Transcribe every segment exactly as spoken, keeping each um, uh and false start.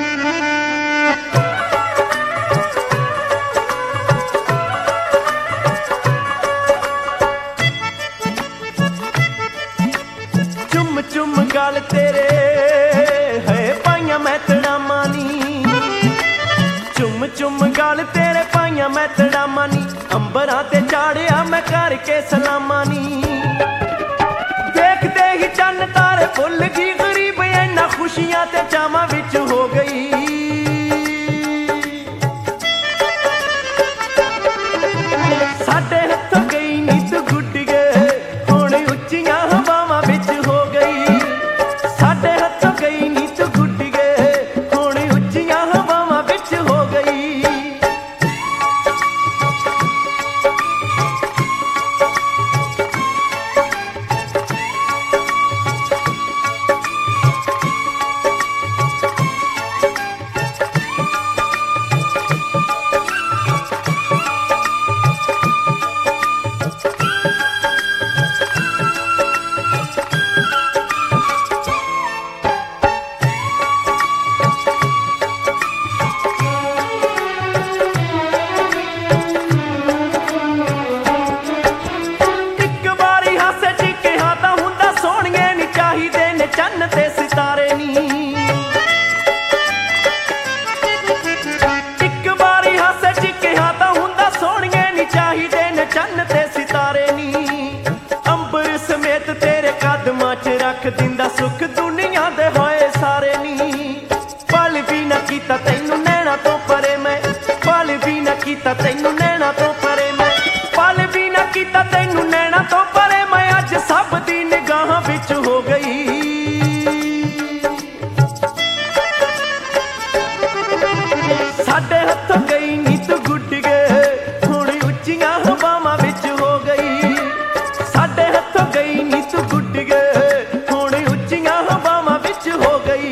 चुम चुम गल तेरे है पाइया मैं तड़ामा नी, चुम चुम गल तेरे पाइया मैं तड़ामा नी, अंबरां ते चाड़िया मैं करके सलामा नी। देखदे ही चन्न तारे भुल गई गरीब इन्ना खुशियां ते चावां विच हो गई। साडे हत्थों गई नीत गुड गए हुण उच्चियां हवावां विच हो गई। साडे हत्थों गई नीत गुड गए हुण उच्चियां हवावां विच हो गई। चन्न ते सितारे नी इक बारी हासे चिक्किया तां हुंदा सोहणिए नी चाहिदे ने चन्न ते सितारे नी। अंबर समेत तेरे कदमां च रख दिंदा सुख दुनिया दे होए सारे नी। पल भी ना कीता तैनू नैना तो परे मैं, पल भी ना कीता तैनू नैना तो परे मैं, पल भी ना कीता तैनू नैना तो परे मैं। अज सब दी निगाहां विच हो गई। साडे हत्थों गई नीत गुड गए हुण उच्चियां हवावां विच हो गई। साडे हत्थों गई नीत गुड गए हुण उच्चियां हवावां विच हो गई।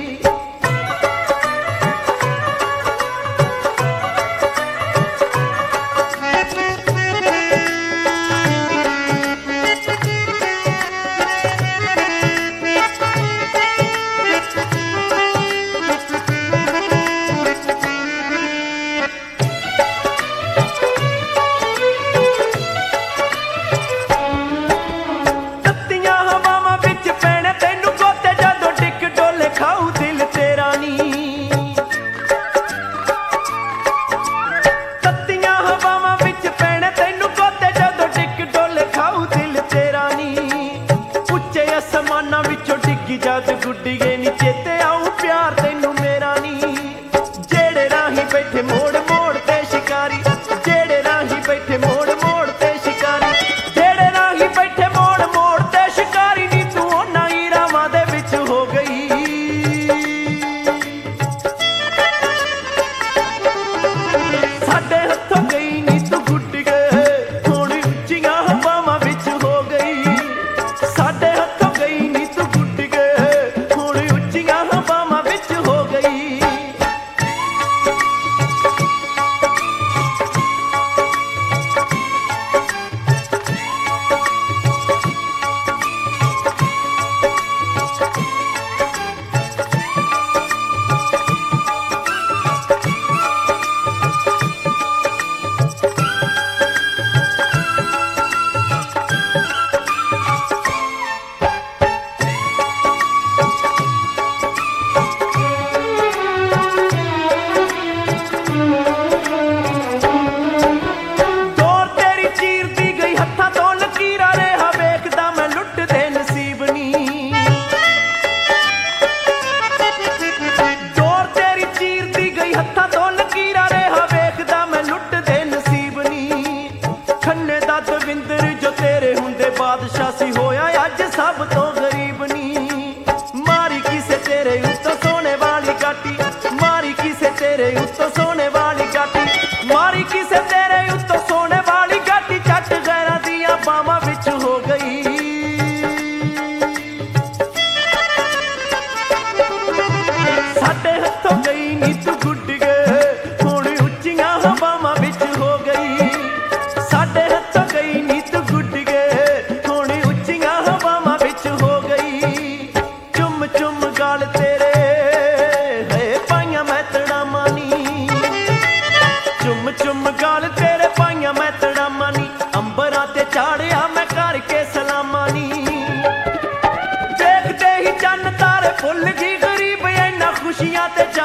समाना विचों डिग्गी जद गुड्डीए नी चेते आऊं प्यार तैनू मेरा नी। जेड़े राही बैठे मोड़ मोड़ ते शिकारी, जेड़े राही बैठे मोड़ मोड़ ते शिकारी, जेड़े राही बैठे मोड़ मोड़ ते शिकारी नी। तू उन्हां ही रावां दे विच हो गई। साडे हत्थों गई नी तू गुड गए हुण उच्चियां हवावां विच हो गई। साडे हत्थों गई नी तू गुड गए हुण उच्चियां हवावां विच हो गई।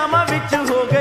ਛਾਵਾਂ ਵਿੱਚ ਹੋ